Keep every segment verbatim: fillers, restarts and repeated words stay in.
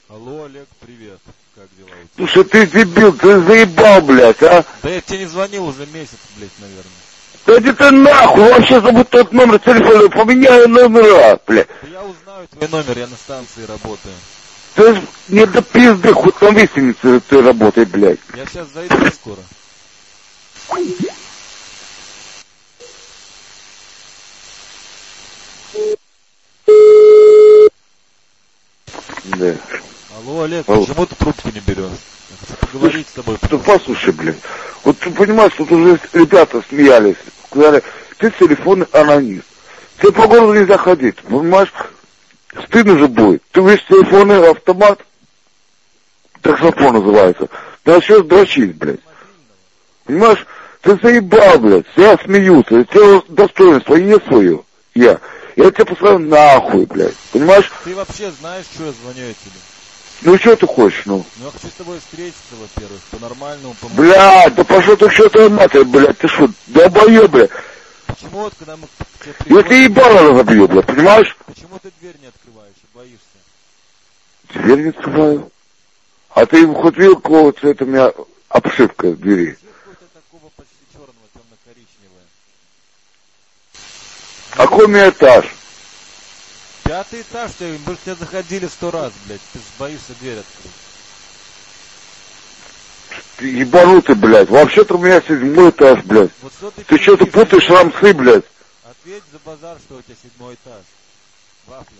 Алло, Олег, привет. Как дела у тебя? Слушай, ты дебил, ты заебал, блядь, а? Да я тебе не звонил уже месяц, блядь, наверное. Да иди ты нахуй, вообще забудь тот номер телефона, поменяй номера, блядь. Да я узнаю твой номер, я на станции работаю. Ты ж не до пизды, хоть на виселице ты работай, блядь. Я сейчас зайду скоро. Да. Алло, Олег, Алло. почему ты трубку не берешь? Я хочу поговорить с тобой. Ты послушай, блядь. Вот ты понимаешь, тут уже ребята смеялись, сказали, ты телефонный анонист. Тебе по городу нельзя ходить, понимаешь? Стыдно же будет. Ты видишь телефонный автомат, таксофон называется. Да еще дрочить, блядь. Понимаешь? Ты заебал, блядь. Все смеются. У тебя достоинство есть свое. Я. Я тебя посылаю нахуй, блядь. Понимаешь? Ты вообще знаешь, что я звоню я тебе? Ну что ты хочешь, ну? Ну я хочу с тобой встретиться, во-первых, по-нормальному, по Блядь, да пошел ты что ты матери, блядь. Ты что, долбоёб, блядь. Почему вот, когда мы к тебе Я приходим... тебе ебало разобью, блядь, понимаешь? Почему ты дверь не открываешь и боишься? Дверь не открываю. А ты хоть видел, какого цвета у меня обшивка двери? Цвет какой-то такого почти черного, темно-коричневого. А какой у меня этаж? Пятый этаж, ты, мы же тебя заходили сто раз, блядь. Ты же боишься дверь открыть. Ты ебанутый, блядь. Вообще-то у меня седьмой этаж, блядь. Вот что ты Ты что, ты пиздишь, путаешь седьмой рамсы, блядь? Ответь за базар, что у тебя седьмой этаж. Вафля.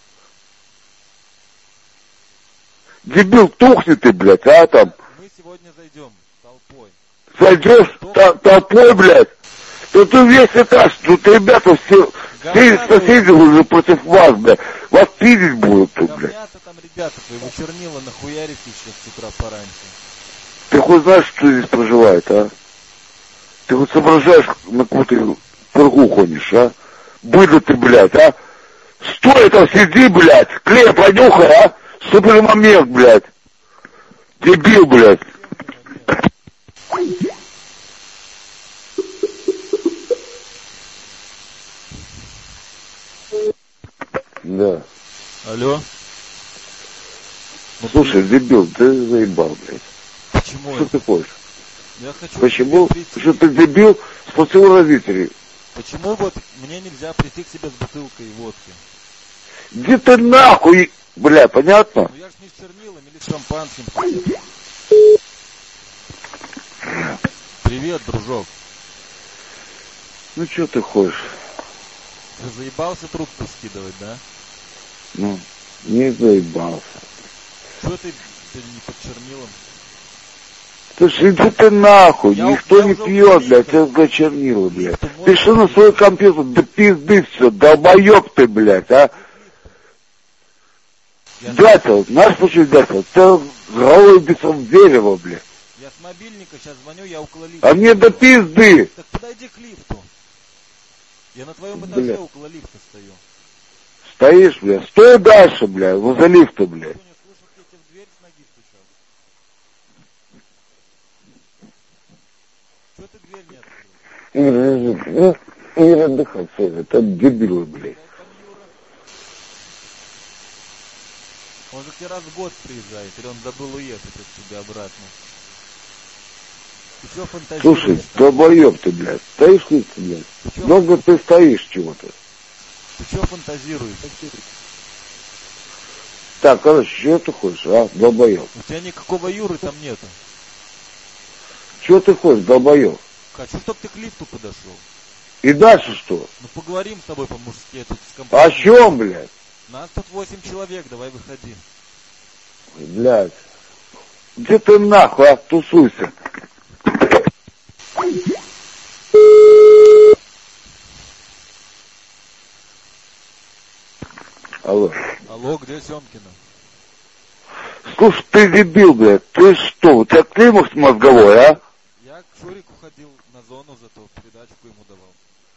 Дебил, тухни ты, блядь, а там. Мы сегодня зайдем толпой. Зайдешь та- толпой, блядь. Тут ты весь этаж, тут ребята все, все Говня соседи уже против вас, блядь. Вас пиздить будут тут, блядь. Говнята там ребята, твоего чернила нахуярить еще с утра пораньше. Ты хоть знаешь, что здесь проживает, а? Ты хоть соображаешь, на какую-то пургу ходишь, а? Быдло ты, блядь, а? Стой там, сиди, блядь, клей понюхай, а? Супер момент, блядь. Дебил, блядь. Да. Алло? Ну, Слушай, дебил, ты заебал, блядь. почему Что это? ты хочешь? Я хочу Почему? к тебе прийти. Что ты дебил? Спросил родителей. Почему вот мне нельзя прийти к тебе с бутылкой водки? Где ты нахуй, бля, понятно? Ну я ж не с чернилами или с шампанским хотел. Привет, дружок. Ну что ты хочешь? Ты заебался трубку скидывать, да? Ну, не заебался. Чего ты, ты не под чернилом? Слушай, иди ты нахуй, Я- никто я не уже пьет, уколил, блядь, как- это за чернила, блядь. Лифту Ты можно что на включить? свой компьютер, да пизды все, долбоёб ты, блядь, а? Я, с- Дятел, знаешь, почему дятел? Ты головой биться в дерево, блядь. я с мобильника сейчас звоню, я около лифта. А мне до пизды. Так подойди к лифту. Я на твоем Бля. этаже около лифта стою. Стоишь, блядь, стой дальше, блядь, возле лифта, блядь. Что, не слышал, как я тебе в дверь с ноги стучал? Чего ты дверь не открыл? Не отдыхать, все, это дебилы, блядь. Он же к тебе раз в год приезжает, или он забыл уехать от тебя обратно? Ты что фантазируешь? Слушай, долбоёб ты, блядь, стоишь лифт, блядь. Ты чё, Долго ты стоишь чего-то. ты чё фантазируешь? Так, короче, что ты хочешь, а, долбоёб? У тебя никакого Юры там нету. Что ты хочешь, долбоёб? Хочу, чтоб ты к лифту подошел. И дальше что? Ну поговорим с тобой по-мужски, я тут с О компанией. чем, блядь? Нас тут восемь человек, давай выходи. Блядь. Где ты нахуй, а, тусуйся? Алло. Алло, где Семкина? Слушай, ты дебил, блядь, ты что, у тебя климакс мозговой, а? Я к Шурику ходил на зону, зато передачку ему давал.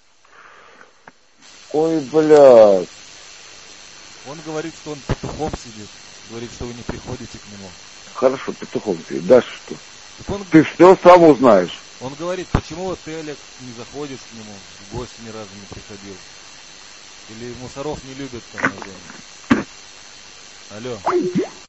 Ой, блядь. Он говорит, что он петухом сидит. Говорит, что вы не приходите к нему. Хорошо, петухом ты, дальше что? Так он, Ты все сам узнаешь. он говорит, почему вот ты, Олег, не заходишь к нему, в гости ни разу не приходил. Или мусоров не любят там на зоне. Алло.